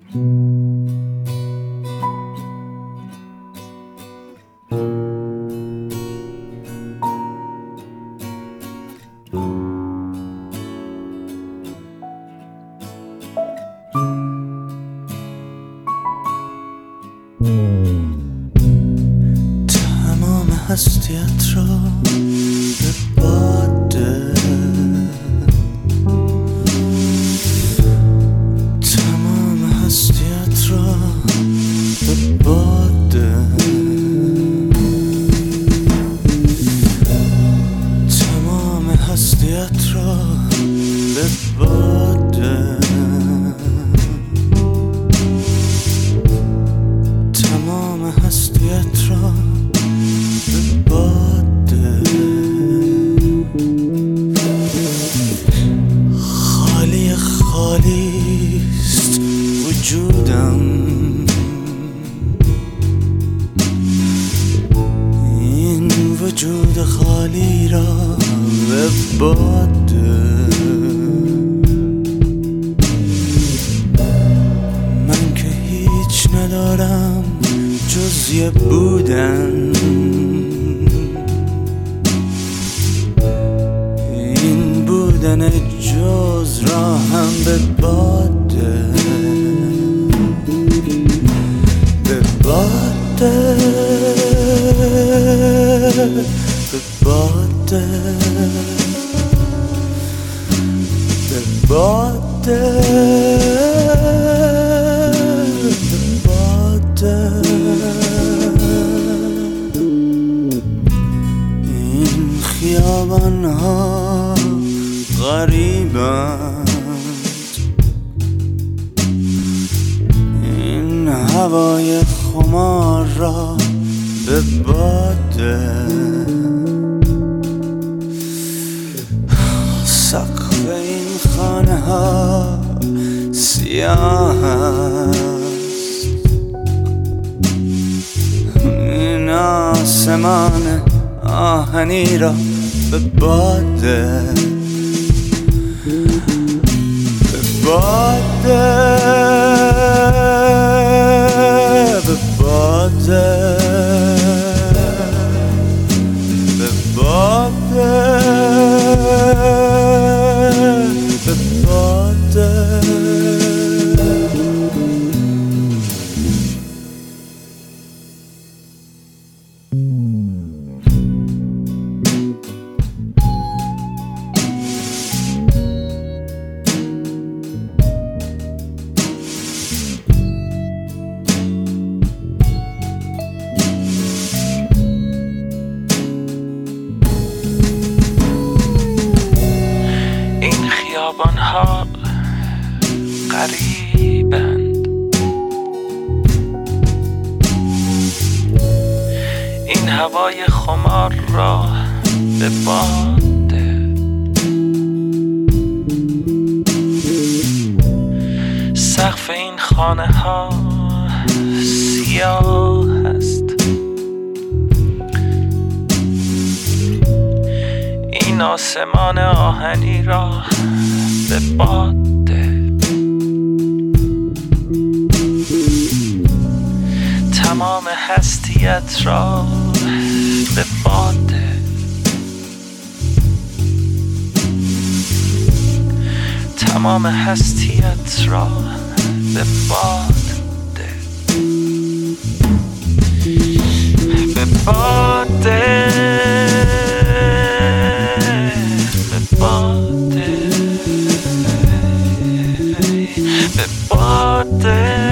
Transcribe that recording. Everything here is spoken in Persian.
تمام هستیت را به باده، تمام هستیت را به باده، تمام هستیت را به باده، تمام هستیت را به باده. خالی خالیست وجودم، این وجود خالی را به باده. من که هیچ ندارم جز یه بودن، این بودن جز را هم به باده، به باده، به باده، به باده، به باده. این خیابان ها غریبند، این هوای خمار را به باده. سقف این خانه ها سیاه است، این آسمان آهنی را به باده، به باده، به باده، به باده، به باده. خیابان‌ها غریبند، این هوای خمار را به باده. سقف این خانه ها سیاه است، این آسمان آهنی را به باده. تمام هستیت را به باده، تمام هستیت را به باده، به باده، به باده، به باده.